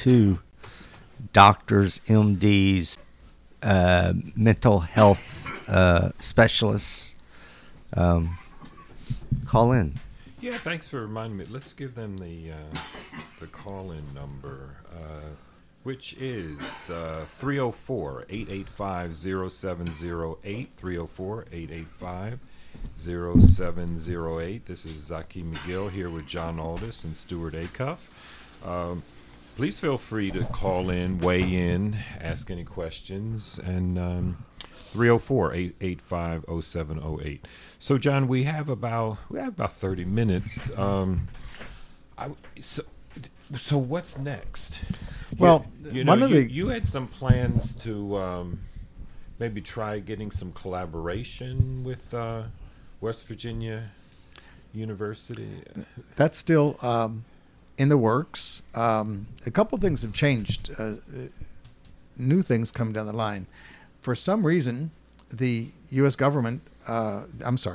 to doctors, MDs, mental health specialists. Call in. Yeah, thanks for reminding me. Let's give them the call-in number, which is 304-885-0708, 304-885-0708. This is Zaki McGill here with John Aldis and Stuart Acuff. Please feel free to call in, weigh in, ask any questions, and 304-885-0708. So, John, we have about 30 minutes. So what's next? Well, you had some plans to maybe try getting some collaboration with West Virginia University. That's still in the works. A couple things have changed. New things coming down the line. For some reason, the U.S. government, I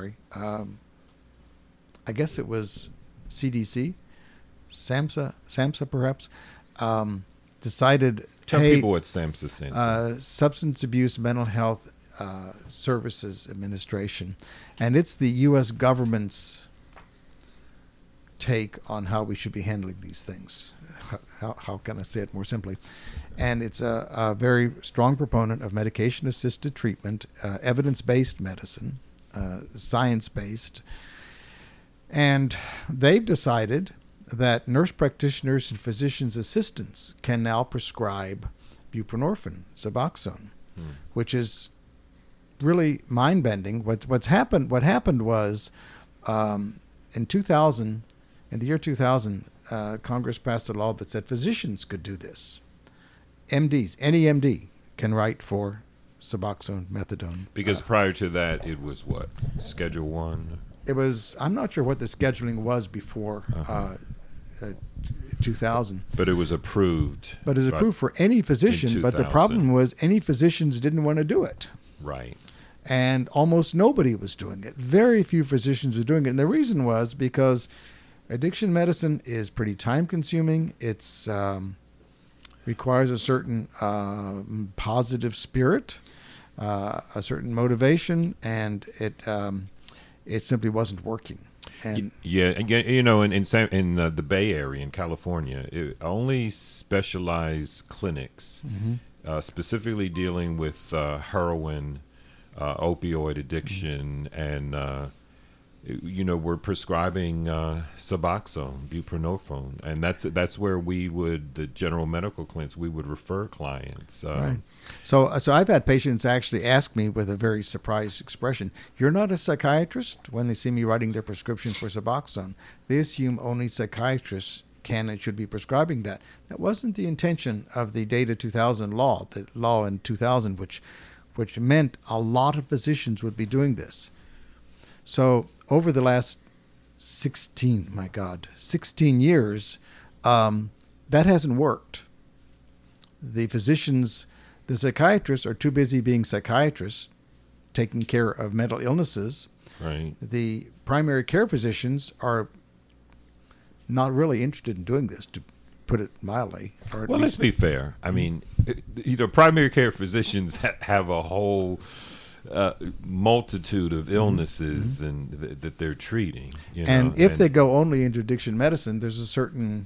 guess it was CDC, SAMHSA perhaps, decided, Tell people what SAMHSA stands for. Substance Abuse Mental Health Services Administration. And it's the U.S. government's take on how we should be handling these things. How can I say it more simply? And it's a very strong proponent of medication-assisted treatment, evidence-based medicine, science-based. And they've decided that nurse practitioners and physician's assistants can now prescribe buprenorphine, Suboxone, which is really mind-bending. What happened was in the year 2000, Congress passed a law that said physicians could do this. MDs, any MD can write for Suboxone, methadone. Because prior to that, it was what? Schedule 1? It was, I'm not sure what the scheduling was before 2000. But it was approved. But it was approved for any physician. But the problem was any physicians didn't want to do it. Right. And almost nobody was doing it. Very few physicians were doing it. And the reason was because addiction medicine is pretty time-consuming. It's requires a certain positive spirit, a certain motivation, and it simply wasn't working. And in the Bay Area in California, only specialized clinics, specifically dealing with heroin, opioid addiction, and we're prescribing Suboxone, buprenorphine, and that's where the general medical clinics, we would refer clients. Right. So I've had patients actually ask me with a very surprised expression, "You're not a psychiatrist?" When they see me writing their prescription for Suboxone, they assume only psychiatrists can and should be prescribing that. That wasn't the intention of the Data 2000 law, the law in 2000, which meant a lot of physicians would be doing this. So over the last 16 years, that hasn't worked. The psychiatrists are too busy being psychiatrists, taking care of mental illnesses. Right. The primary care physicians are not really interested in doing this, to put it mildly. Well, let's be fair. I mean, primary care physicians have a whole multitude of illnesses and that they're treating. And if they go only into addiction medicine, there's a certain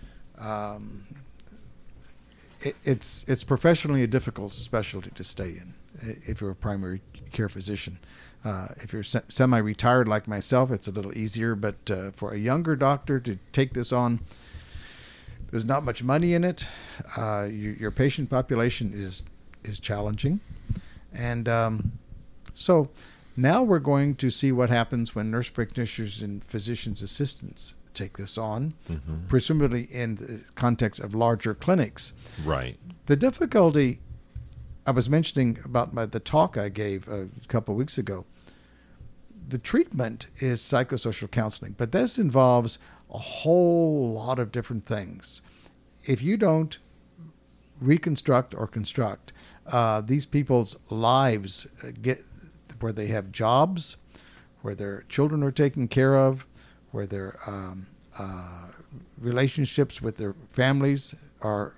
it's professionally a difficult specialty to stay in if you're a primary care physician. If you're semi-retired like myself, it's a little easier, but for a younger doctor to take this on, there's not much money in it. Your patient population is challenging. And so now we're going to see what happens when nurse practitioners and physician's assistants take this on, presumably in the context of larger clinics. Right. The difficulty I was mentioning about the talk I gave a couple of weeks ago, the treatment is psychosocial counseling, but this involves a whole lot of different things. If you don't reconstruct or construct these people's lives, where they have jobs, where their children are taken care of, where their relationships with their families are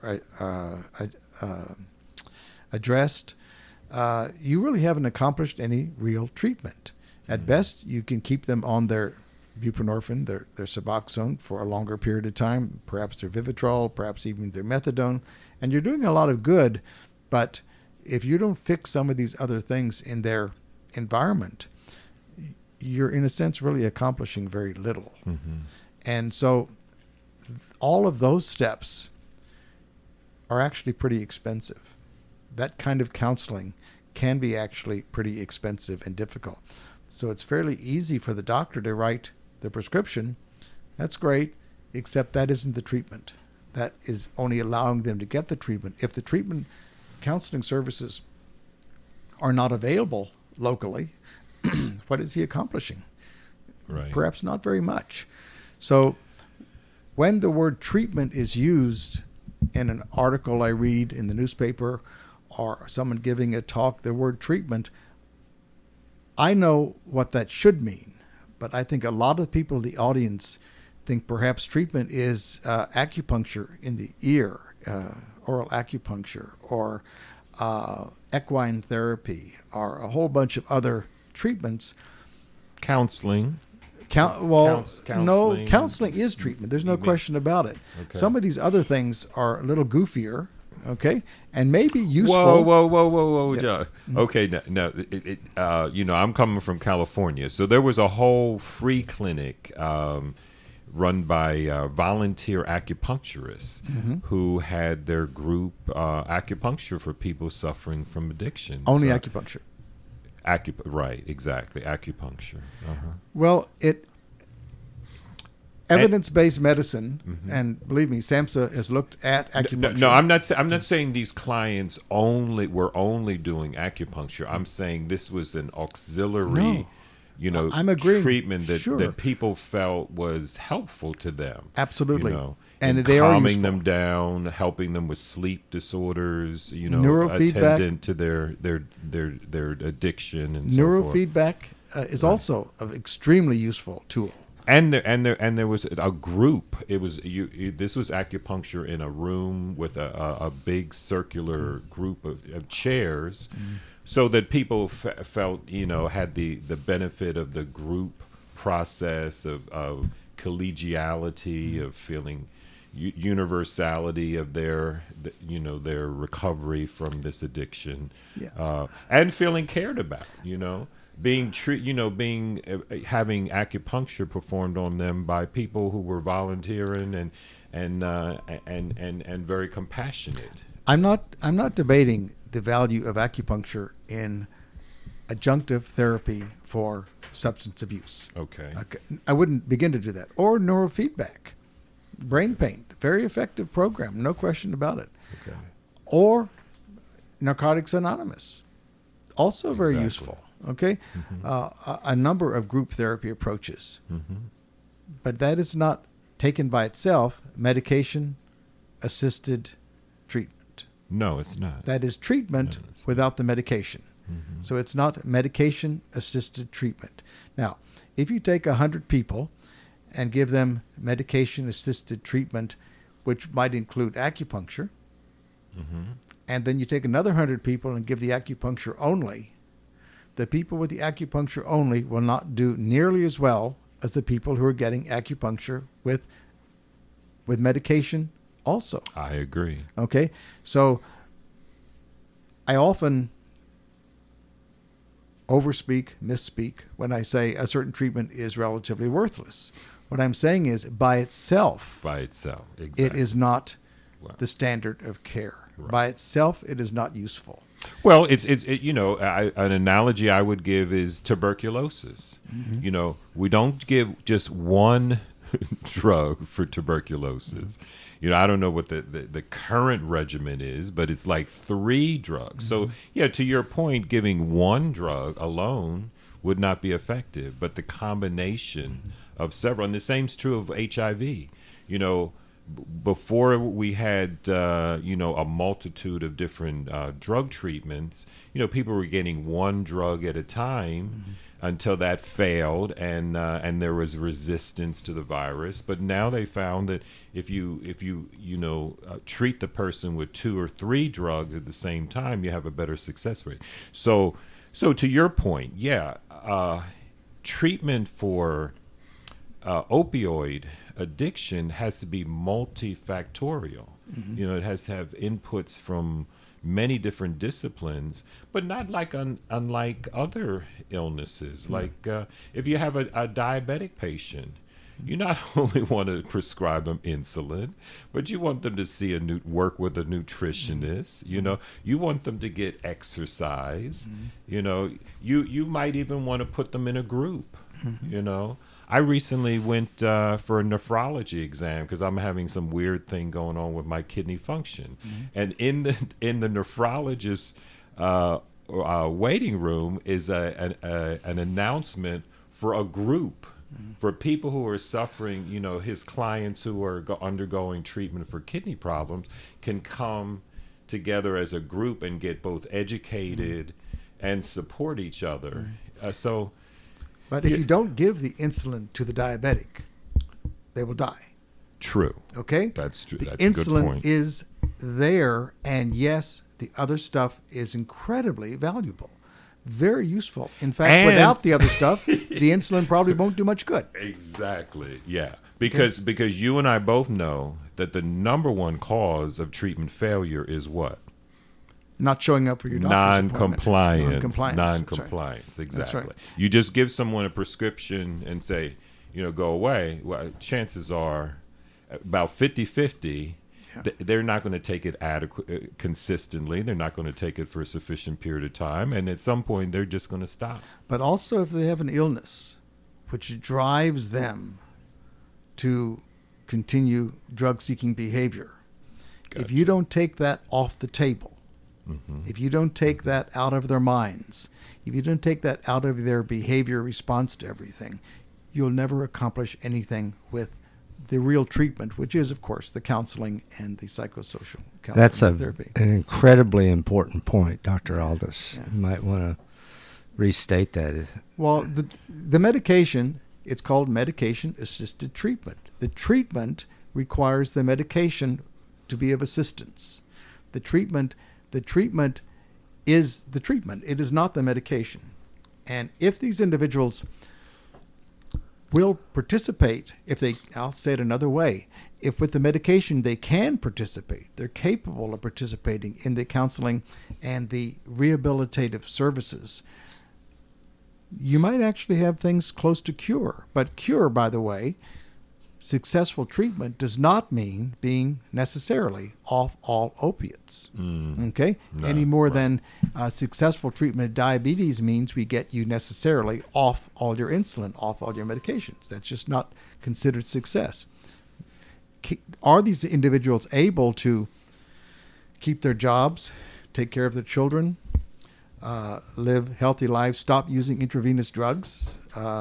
addressed, you really haven't accomplished any real treatment. At best, you can keep them on their buprenorphine, their Suboxone for a longer period of time, perhaps their Vivitrol, perhaps even their Methadone, and you're doing a lot of good. But if you don't fix some of these other things in their environment, you're in a sense really accomplishing very little. Mm-hmm. And so all of those steps are actually pretty expensive. That kind of counseling can be actually pretty expensive and difficult. So it's fairly easy for the doctor to write the prescription. That's great, except that isn't the treatment. That is only allowing them to get the treatment. If the treatment counseling services are not available locally, what is he accomplishing? Right. Perhaps not very much. So when the word treatment is used in an article I read in the newspaper or someone giving a talk, the word treatment, I know what that should mean. But I think a lot of people in the audience think perhaps treatment is acupuncture in the ear, oral acupuncture, or equine therapy, or a whole bunch of other treatments. Counseling. No, Counseling. counseling is treatment. There's no question about it. Okay. Some of these other things are a little goofier, okay, and maybe useful. Whoa, Yeah. Joe. Okay, no. I'm coming from California, so there was a whole free clinic run by volunteer acupuncturists who had their group acupuncture for people suffering from addiction. Only acupuncture. Right, exactly, acupuncture. Well, evidence-based medicine, and believe me, SAMHSA has looked at acupuncture. No, I'm not saying these clients were only doing acupuncture. I'm saying this was an auxiliary, No. I'm agreeing. treatment Sure. that people felt was helpful to them. Absolutely. And they are calming useful. them down, helping them with sleep disorders, Neurofeedback. attendant to their addiction and so forth. Neurofeedback is also an extremely useful tool. And there was a group. It was this was acupuncture in a room with a big circular group of chairs, so that people felt had the benefit of the group process of collegiality, of feeling universality of their recovery from this addiction, and feeling cared about. Having acupuncture performed on them by people who were volunteering and very compassionate. I'm not debating the value of acupuncture in adjunctive therapy for substance abuse. Okay. I wouldn't begin to do that. Or neurofeedback, brain pain, very effective program, no question about it. Okay. Or Narcotics Anonymous, also very Exactly. useful. Okay, a number of group therapy approaches, but that is not taken by itself medication-assisted treatment. No, it's not. That is treatment without the medication. So it's not medication-assisted treatment. Now, if you take 100 people and give them medication-assisted treatment, which might include acupuncture, and then you take another 100 people and give the acupuncture only, the people with the acupuncture only will not do nearly as well as the people who are getting acupuncture with medication also. I agree. Okay? So I often misspeak when I say a certain treatment is relatively worthless. What I'm saying is by itself, Exactly. it is not Wow. the standard of care. Right. By itself, it is not useful. Well, an analogy I would give is tuberculosis. We don't give just one drug for tuberculosis. I don't know what the current regimen is, but it's like 3 drugs. So, to your point, giving one drug alone would not be effective, but the combination of several, and the same's true of HIV. before we had a multitude of different drug treatments, people were getting one drug at a time until that failed, and there was resistance to the virus. But now they found that if you treat the person with 2 or 3 drugs at the same time, you have a better success rate. So to your point, treatment for opioid addiction has to be multifactorial. It has to have inputs from many different disciplines, but not like unlike other illnesses. Like if you have a diabetic patient, you not only want to prescribe them insulin, but you want them to see work with a nutritionist. You want them to get exercise. You might even want to put them in a group. I recently went for a nephrology exam because I'm having some weird thing going on with my kidney function, and in the nephrologist waiting room is an announcement for a group for people who are suffering. His clients who are undergoing treatment for kidney problems can come together as a group and get both educated and support each other. But if you don't give the insulin to the diabetic, they will die. True. Okay? That's true. The That's a good insulin point. is there, and yes, the other stuff is incredibly valuable. Very useful. In fact, without the other stuff, the insulin probably won't do much good. Exactly. Yeah. Because you and I both know that the number one cause of treatment failure is what? Not showing up for your doctor's Non-compliance. appointment. Non-compliance. That's Exactly. right. You just give someone a prescription and say, go away. Well, chances are about 50-50. They're not going to take it consistently. They're not going to take it for a sufficient period of time. And at some point, they're just going to stop. But also if they have an illness which drives them to continue drug-seeking behavior, if you don't take that off the table, if you don't take that out of their minds, if you don't take that out of their behavior response to everything, you'll never accomplish anything with the real treatment, which is, of course, the counseling and the psychosocial counseling. That's therapy. an incredibly important point, Dr. Aldous. You might want to restate that. Well, the medication, it's called medication-assisted treatment. The treatment requires the medication to be of assistance. The treatment is the treatment. It is not the medication. And if these individuals will participate, I'll say it another way, if with the medication they can participate, they're capable of participating in the counseling and the rehabilitative services, you might actually have things close to cure. But cure, by the way, successful treatment does not mean being necessarily off all opiates. Okay? No, Any more right. than successful treatment of diabetes means we get you necessarily off all your insulin, off all your medications. That's just not considered success. Are these individuals able to keep their jobs, take care of their children, live healthy lives, stop using intravenous drugs?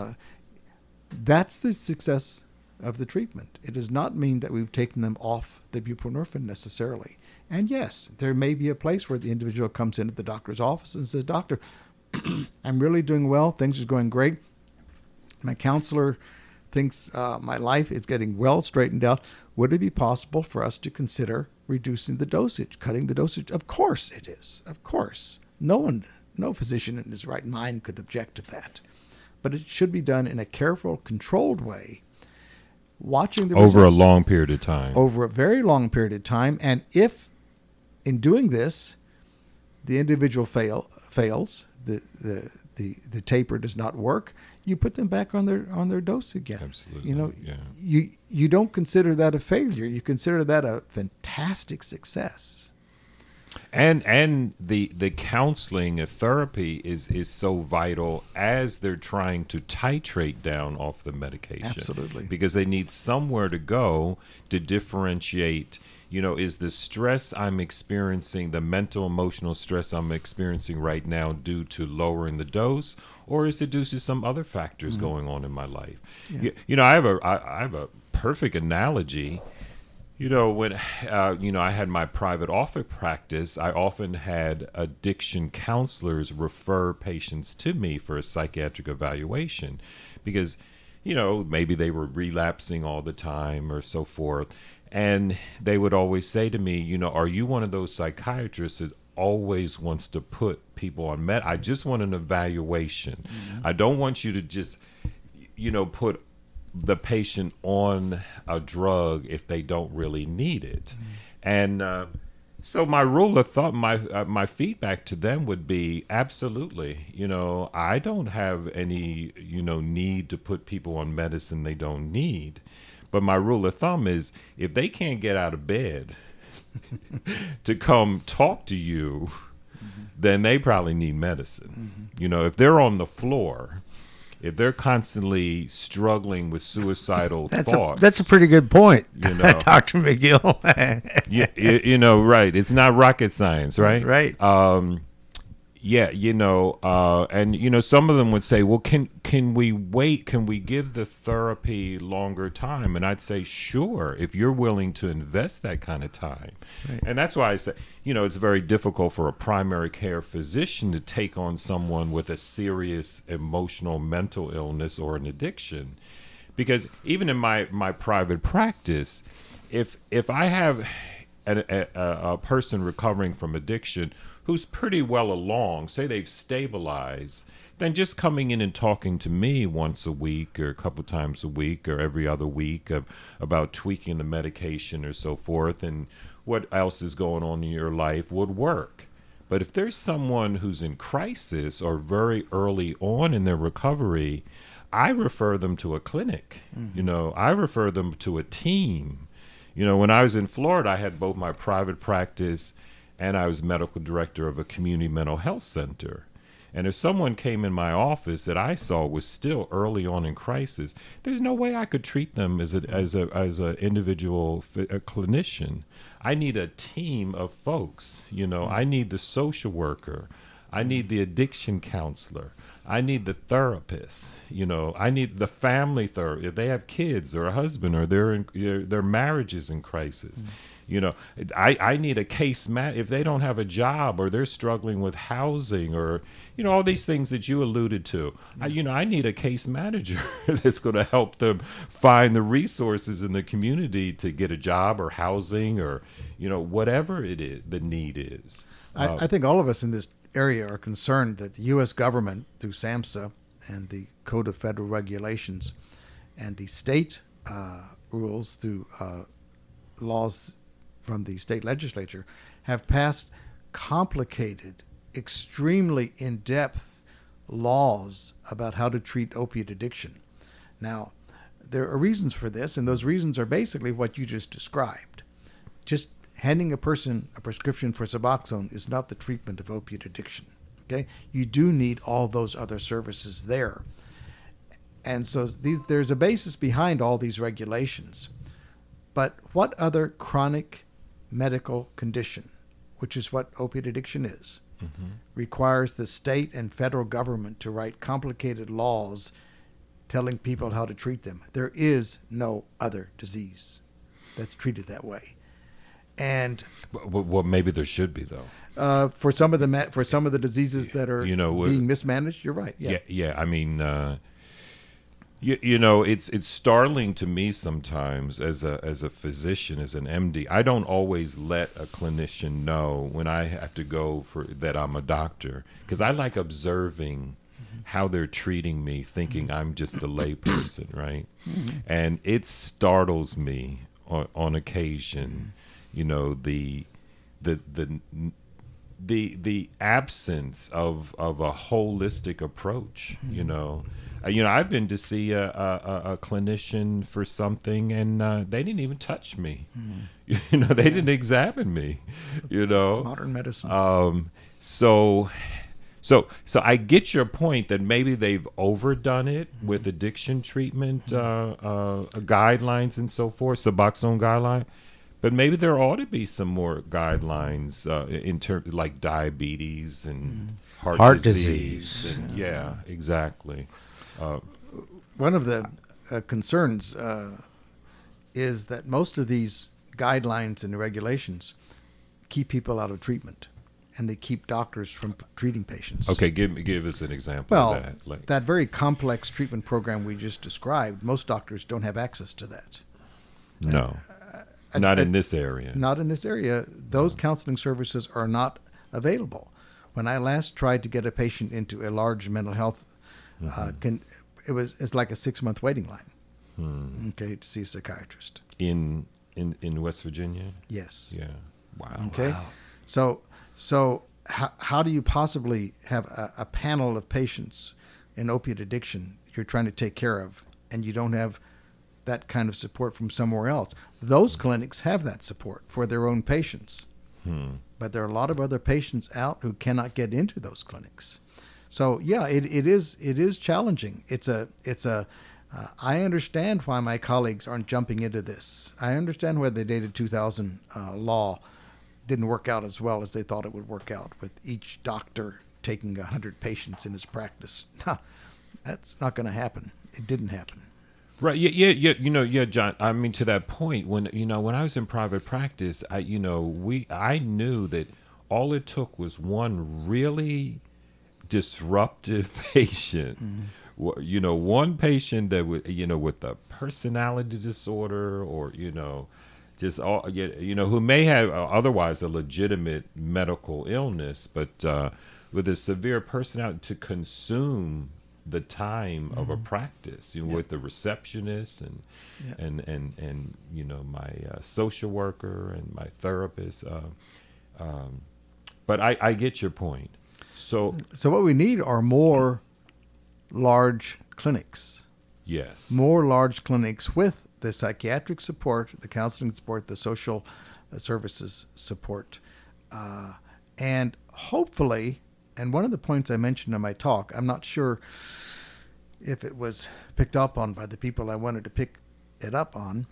That's the success of the treatment. It does not mean that we've taken them off the buprenorphine necessarily. And yes, there may be a place where the individual comes into the doctor's office and says, "Doctor, I'm really doing well. Things are going great. My counselor thinks my life is getting well straightened out. Would it be possible for us to consider reducing the dosage, cutting the dosage?" Of course it is. Of course. No physician in his right mind could object to that. But it should be done in a careful, controlled way, watching the Over results a long period of time. over a very long period of time. And if in doing this the individual fails, the taper does not work, you put them back on their dose again. Absolutely. Yeah. You don't consider that a failure. You consider that a fantastic success. And the counseling and therapy is so vital as they're trying to titrate down off the medication. Absolutely. Because they need somewhere to go to differentiate, is the stress I'm experiencing, the mental, emotional stress I'm experiencing right now due to lowering the dose, or is it due to some other factors going on in my life? Yeah. I have a perfect analogy. When I had my private office practice, I often had addiction counselors refer patients to me for a psychiatric evaluation because, maybe they were relapsing all the time or so forth. And they would always say to me, are you one of those psychiatrists that always wants to put people on med? I just want an evaluation. Mm-hmm. I don't want you to just, put the patient on a drug if they don't really need it. Mm-hmm. And so my rule of thumb, my feedback to them would be absolutely, I don't have any, need to put people on medicine they don't need. But my rule of thumb is if they can't get out of bed to come talk to you, mm-hmm. then they probably need medicine. Mm-hmm. If they're on the floor, if they're constantly struggling with suicidal thoughts. That's a pretty good point, Dr. McGill. Right. It's not rocket science, right? Right. And some of them would say, well, can we wait? Can we give the therapy longer time? And I'd say, sure, if you're willing to invest that kind of time. Right. And that's why I say, it's very difficult for a primary care physician to take on someone with a serious emotional mental illness or an addiction. Because even in my private practice, if I have a person recovering from addiction who's pretty well along, say they've stabilized, then just coming in and talking to me once a week or a couple times a week or every other week about tweaking the medication or so forth and what else is going on in your life would work. But if there's someone who's in crisis or very early on in their recovery, I refer them to a clinic. Mm-hmm. I refer them to a team. When I was in Florida, I had both my private practice and I was medical director of a community mental health center. And if someone came in my office that I saw was still early on in crisis, there's no way I could treat them as a individual clinician. I need a team of folks. I need the social worker. I need the addiction counselor. I need the therapist. I need the family therapist. If they have kids or a husband or their marriage is in crisis. Mm-hmm. I need a case if they don't have a job or they're struggling with housing or, all these things that you alluded to. I need a case manager that's going to help them find the resources in the community to get a job or housing or, whatever it is, the need is. I think all of us in this area are concerned that the U.S. government through SAMHSA and the Code of Federal Regulations and the state rules through laws from the state legislature have passed complicated, extremely in-depth laws about how to treat opiate addiction. Now, there are reasons for this, and those reasons are basically what you just described. Just handing a person a prescription for Suboxone is not the treatment of opiate addiction. Okay? You do need all those other services there. And so there's a basis behind all these regulations. But what other chronic medical condition, which is what opiate addiction is, mm-hmm. requires the state and federal government to write complicated laws telling people how to treat them? There is no other disease that's treated that way. And well, maybe there should be though. For some of the diseases that are being mismanaged, you're right. Yeah. I mean. It's startling to me sometimes as a physician, as an MD. I don't always let a clinician know when I have to go for that I'm a doctor because I like observing how they're treating me, thinking I'm just a layperson, right? Mm-hmm. And it startles me on occasion, the absence of a holistic approach, I've been to see a clinician for something, and they didn't even touch me. Mm. They didn't examine me. It's modern medicine. So I get your point that maybe they've overdone it with addiction treatment guidelines and so forth, Suboxone guideline. But maybe there ought to be some more guidelines in terms like diabetes and heart disease. And, yeah, exactly. One of the concerns is that most of these guidelines and regulations keep people out of treatment, and they keep doctors from treating patients. Okay, give us an example Well, of that. Like, that very complex treatment program we just described, most doctors don't have access to that. no, not in this area. Not in this area. Those counseling services are not available. When I last tried to get a patient into a large mental health, it's like a 6-month waiting line. Okay, to see a psychiatrist. In West Virginia? Yes. Yeah. Wow. Okay. Wow. So how do you possibly have a panel of patients in opiate addiction you're trying to take care of, and you don't have that kind of support from somewhere else? Those clinics have that support for their own patients, but there are a lot of other patients out who cannot get into those clinics. So yeah, it is challenging. I understand why my colleagues aren't jumping into this. I understand why the Data 2000 law didn't work out as well as they thought it would work out, with each doctor taking 100 patients in his practice. No, that's not going to happen. It didn't happen. Right. Yeah. John. I mean, to that point, when I was in private practice, I knew that all it took was one really disruptive patient. One patient that would, with a personality disorder, or just all, who may have otherwise a legitimate medical illness, but with a severe personality, to consume the time of a practice, with the receptionist and my social worker and my therapist. But I get your point. So what we need are more large clinics. Yes. More large clinics with the psychiatric support, the counseling support, the social services support. And hopefully, and one of the points I mentioned in my talk, I'm not sure if it was picked up on by the people I wanted to pick it up on,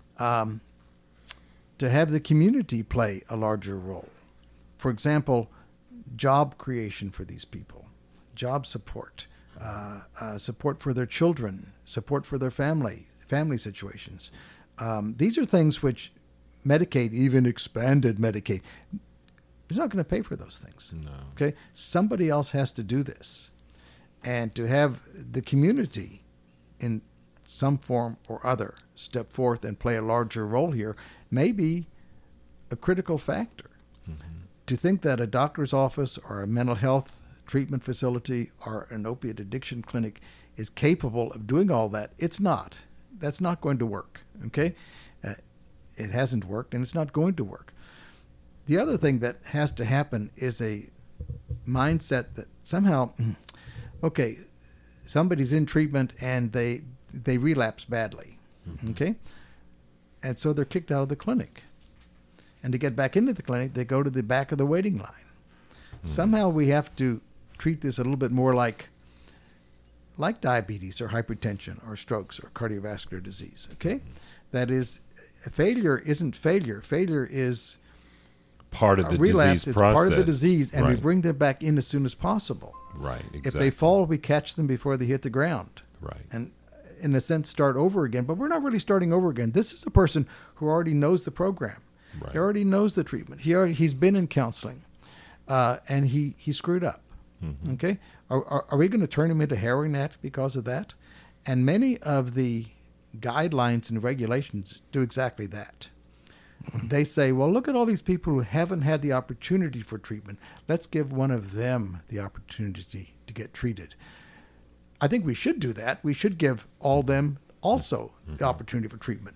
to have the community play a larger role. For example, job creation for these people, job support, support for their children, support for their family situations. These are things which Medicaid, even expanded Medicaid, is not going to pay for those things. No. Okay, somebody else has to do this, and to have the community in some form or other step forth and play a larger role here may be a critical factor. To think that a doctor's office or a mental health treatment facility or an opiate addiction clinic is capable of doing all that, it's not. That's not going to work. Okay, it hasn't worked, and it's not going to work. The other thing that has to happen is a mindset that somehow, okay, somebody's in treatment and they relapse badly, okay, and so they're kicked out of the clinic. And to get back into the clinic, they go to the back of the waiting line. Somehow we have to treat this a little bit more like diabetes or hypertension or strokes or cardiovascular disease, okay? That is, failure isn't failure. Failure is part of the relapse. disease It's process. part of the disease, and we Right. bring them back in as soon as possible. Right, exactly. If they fall, we catch them before they hit the ground. Right. And in a sense, start over again. But we're not really starting over again. This is a person who already knows the program. Right. He already knows the treatment. He's been in counseling, and he screwed up. Okay, are we going to turn him into heroin addict because of that? And many of the guidelines and regulations do exactly that. They say, well, look at all these people who haven't had the opportunity for treatment. Let's give one of them the opportunity to get treated. I think we should do that. We should give all them also the opportunity for treatment.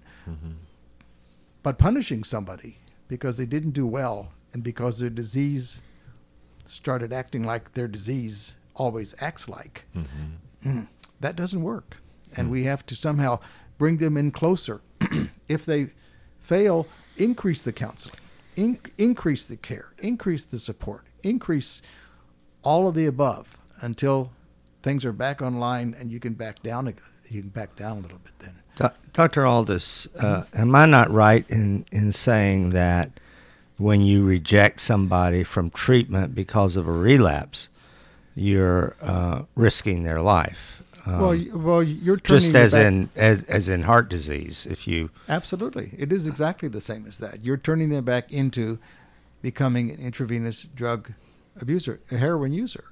But punishing somebody because they didn't do well and because their disease started acting like their disease always acts like, that doesn't work. And we have to somehow bring them in closer. If they fail, increase the counseling, increase the care, increase the support, increase all of the above until things are back online and you can back down again. You can back down a little bit then. Dr. Aldous, am I not right in saying that when you reject somebody from treatment because of a relapse, you're risking their life? well, you're turning just it as back. as in heart disease. If you Absolutely. It is exactly the same as that. You're turning them back into becoming an intravenous drug abuser, a heroin user.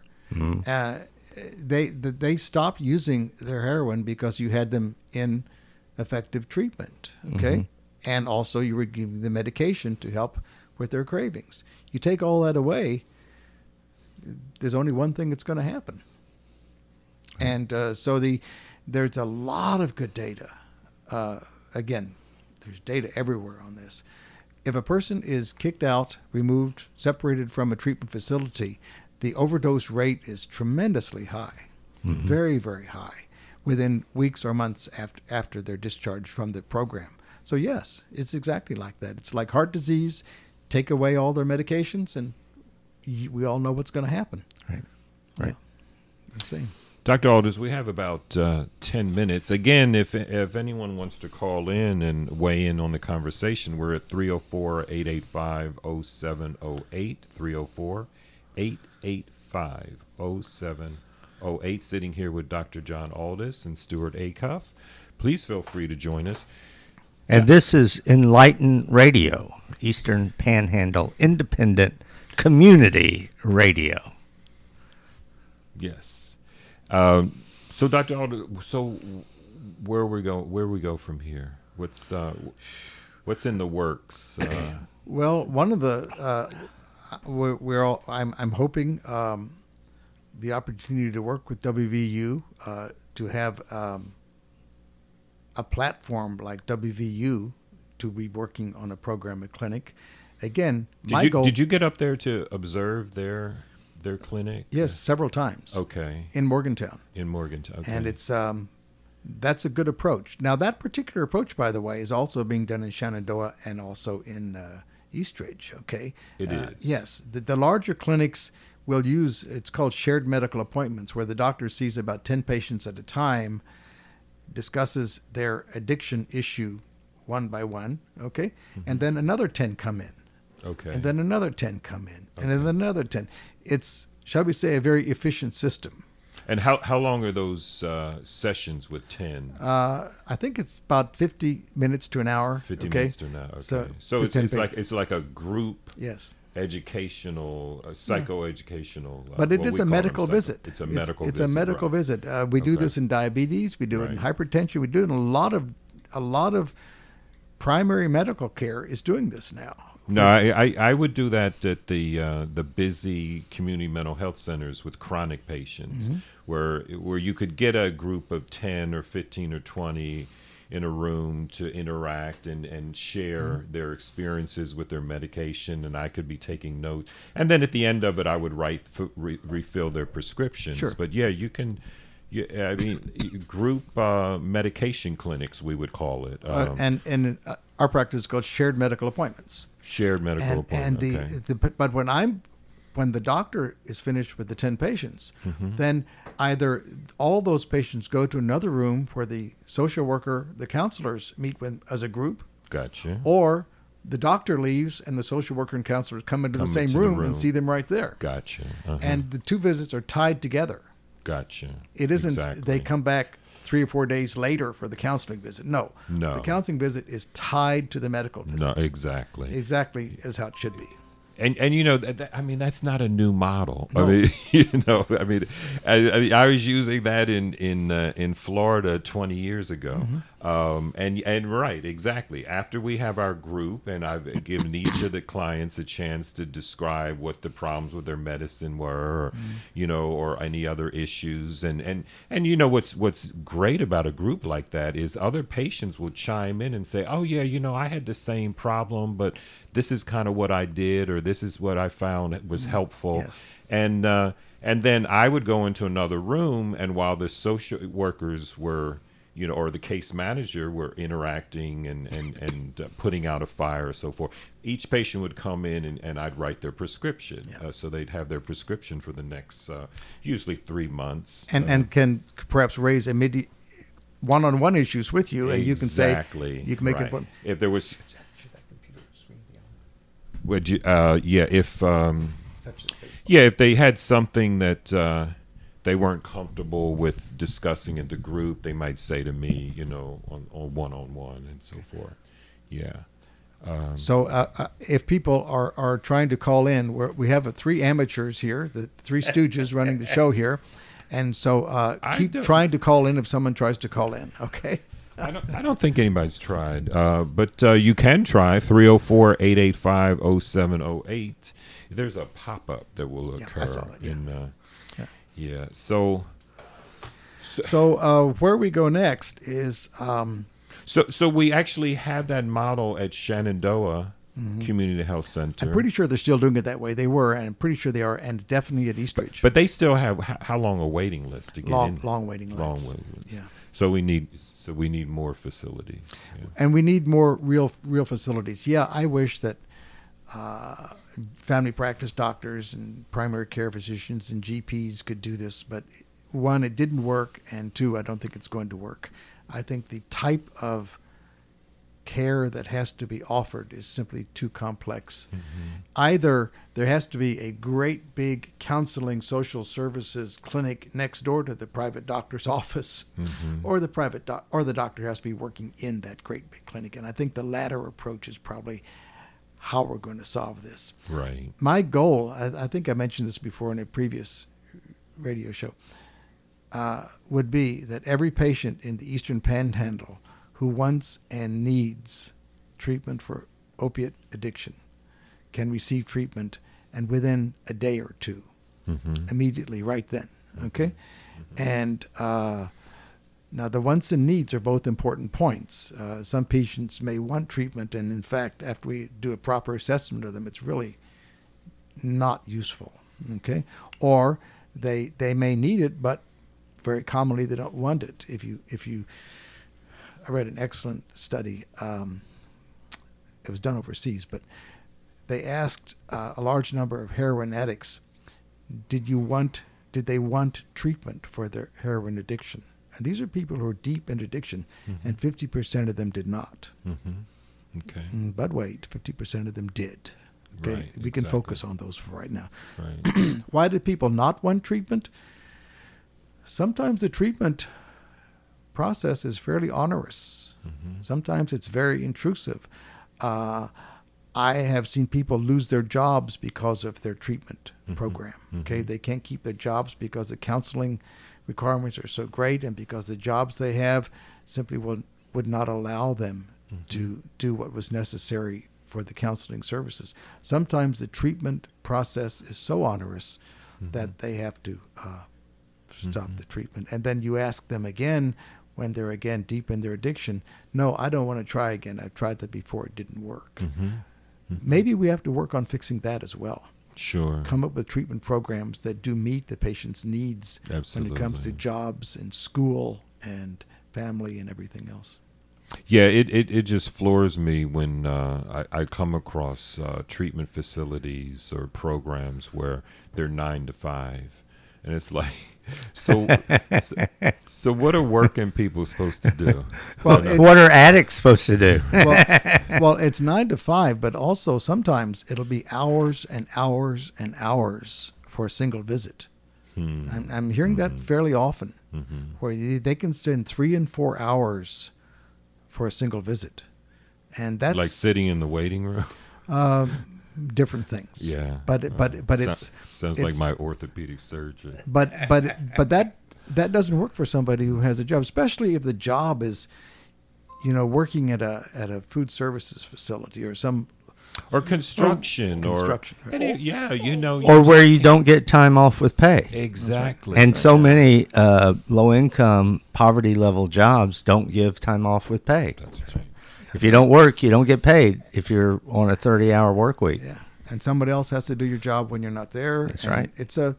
They stopped using their heroin because you had them in effective treatment, okay? And also you were giving them medication to help with their cravings. You take all that away, there's only one thing that's going to happen. And there's a lot of good data. Again, there's data everywhere on this. If a person is kicked out, removed, separated from a treatment facility, the overdose rate is tremendously high, very, very high, within weeks or months after they're discharged from the program. So yes, it's exactly like that. It's like heart disease. Take away all their medications, and we all know what's going to happen. right. Yeah. The same. Dr. Aldis, we have about 10 minutes. Again, if anyone wants to call in and weigh in on the conversation, we're at 304-885-0708, 304-885-0708, sitting here with Dr. John Aldis and Stuart Acuff. Please feel free to join us. And this is Enlighten Radio, Eastern Panhandle Independent Community Radio. Yes. So, Dr. Aldis, so where we go from here? What's in the works? Well, one of the I'm hoping the opportunity to work with WVU to have a platform like WVU to be working on a program at clinic. Again, my goal. Did you get up there to observe their clinic? Yes, several times. Okay. In Morgantown. In Morgantown. Okay. And it's that's a good approach. Now, that particular approach, by the way, is also being done in Shenandoah and also in Eastridge. Okay. It is. Yes, the larger clinics will use. It's called shared medical appointments, where the doctor sees about 10 patients at a time, discusses their addiction issue one by one. Okay, and then another 10 come in. Okay. And then another 10 come in, and then another 10. It's, shall we say, a very efficient system. And how long are those sessions with 10? I think it's about 50 minutes to an hour. 50 okay? minutes to an hour. Okay. So it's like a group yes. educational, psychoeducational. But it is a medical visit. It's a medical visit. It's a medical visit. We do this in diabetes. We do it in hypertension. We do it in a lot of primary medical care is doing this now. No, I would do that at the busy community mental health centers with chronic patients, where you could get a group of 10 or 15 or 20 in a room to interact and share their experiences with their medication, and I could be taking notes. And then at the end of it, I would refill their prescriptions. Sure. But yeah, you can. I mean, group medication clinics, we would call it. And our practice is called shared medical appointments. Shared medical appointment. And but when the doctor is finished with the 10 patients, then either all those patients go to another room where the social worker, the counselors meet with as a group. Gotcha. Or the doctor leaves and the social worker and counselors come into the same room and see them right there. Gotcha. And the two visits are tied together. Gotcha. It isn't they come back 3 or 4 days later for the counseling visit. No. No. The counseling visit is tied to the medical visit. No, exactly. Exactly as how it should be. And you know, I mean, that's not a new model. No. I mean, I was using that in Florida 20 years ago. And right, exactly. After we have our group, and I've given each of the clients a chance to describe what the problems with their medicine were, or, or any other issues. And what's great about a group like that is other patients will chime in and say, oh yeah, I had the same problem, but this is kind of what I did, or this is what I found was helpful. Yes. And then I would go into another room, and while the social workers were, or the case manager were interacting and putting out a fire or so forth, each patient would come in and I'd write their prescription. So they'd have their prescription for the next, usually 3 months. And can perhaps raise immediate one-on-one issues with you, and you can say, you can make it. If there was... Would you? If they had something that they weren't comfortable with discussing in the group, they might say to me, on one-on-one and so forth. Yeah. So if people are trying to call in, we have three amateurs here, the three stooges running the show here. And so keep trying to call in if someone tries to call in, okay? I don't think anybody's tried, but you can try 304-885-0708. There's a pop-up that will occur. I saw that, So where we go next is... So we actually have that model at Shenandoah Community Health Center. I'm pretty sure they're still doing it that way. They were, and I'm pretty sure they are, and definitely at Eastridge. But they still have how long a waiting list to get in? Long waiting lists. Long waiting list. Yeah. So we need more facilities. Yeah. And we need more real facilities. Yeah, I wish that family practice doctors and primary care physicians and GPs could do this, but one, it didn't work, and two, I don't think it's going to work. I think the type of care that has to be offered is simply too complex. Either there has to be a great big counseling social services clinic next door to the private doctor's office, or the doctor has to be working in that great big clinic. And I think the latter approach is probably how we're going to solve this. Right. My goal, I think I mentioned this before in a previous radio show, would be that every patient in the Eastern Panhandle who wants and needs treatment for opiate addiction can receive treatment, and within a day or two, immediately, right then. Okay? And now the wants and needs are both important points. Some patients may want treatment, and in fact, after we do a proper assessment of them, it's really not useful. Okay? Or they may need it, but very commonly they don't want it. I read an excellent study. It was done overseas, but they asked a large number of heroin addicts, did they want treatment for their heroin addiction? And these are people who are deep in addiction, and 50% of them did not. Okay. But wait, 50% of them did. Okay, Right, we can exactly. focus on those for right now. Right. Why did people not want treatment? Sometimes the treatment process is fairly onerous. Sometimes it's very intrusive. I have seen people lose their jobs because of their treatment program. Okay, they can't keep their jobs because the counseling requirements are so great, and because the jobs they have simply would not allow them to do what was necessary for the counseling services. Sometimes the treatment process is so onerous that they have to stop the treatment. And then you ask them again when they're again deep in their addiction, no, I don't want to try again. I've tried that before. It didn't work. Maybe we have to work on fixing that as well. Sure. Come up with treatment programs that do meet the patient's needs when it comes to Absolutely. jobs and school and family and everything else. Yeah, it just floors me when I come across treatment facilities or programs where they're 9 to 5, and it's like, so what are working people supposed to do? Well, What are addicts supposed to do? well, it's 9 to 5, but also sometimes it'll be hours and hours and hours for a single visit. I'm hearing that fairly often, where they can spend 3 and 4 hours for a single visit, and that's Like sitting in the waiting room. different things. Yeah, but it's sounds like my orthopedic surgeon. but that doesn't work for somebody who has a job, especially if the job is, working at a food services facility or some Or construction, Construction, or right. Or where you don't get time off with pay. exactly. And so many low-income, poverty-level jobs don't give time off with pay. That's right. If you don't work, you don't get paid if you're on a 30-hour work week. Yeah, and somebody else has to do your job when you're not there. That's and right. It's a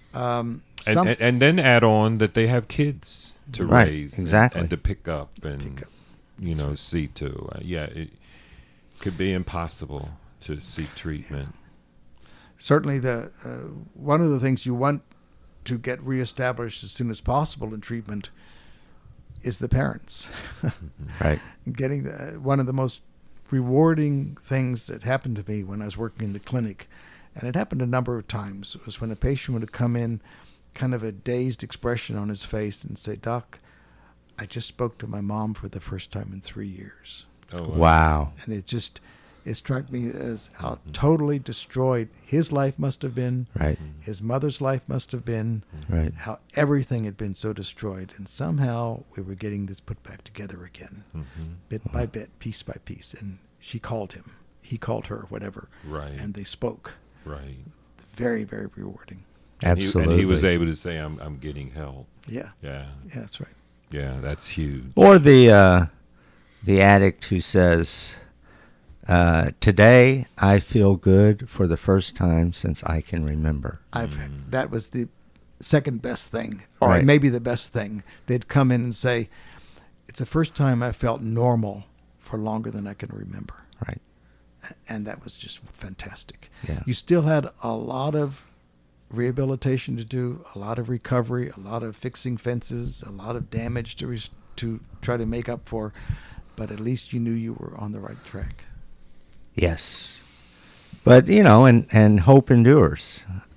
And then add on that they have kids to Right, raise exactly. and to pick up and see to. It could be impossible to seek treatment. certainly the one of the things you want to get reestablished as soon as possible in treatment is the parents. Right. Getting one of the most rewarding things that happened to me when I was working in the clinic, and it happened a number of times, was when a patient would come in kind of a dazed expression on his face and say, "Doc, I just spoke to my mom for the first time in 3 years." Oh, Wow. And it struck me as how totally destroyed his life must have been, Right. his mother's life must have been, Right. how everything had been so destroyed. And somehow we were getting this put back together again, bit by bit, piece by piece. And she called him, he called her, whatever. Right. And they spoke. Right. Very, very rewarding. Absolutely. And he was able to say, I'm getting help. Yeah. Yeah. Yeah, that's right. Yeah, that's huge. Or the addict who says, "Today I feel good for the first time since I can remember." That was the second best thing, or Right. maybe the best thing. They'd come in and say, "It's the first time I felt normal for longer than I can remember." Right. And that was just fantastic. Yeah. You still had a lot of rehabilitation to do, a lot of recovery, a lot of fixing fences, a lot of damage to try to make up for, but at least you knew you were on the right track. Yes. But, and hope endures.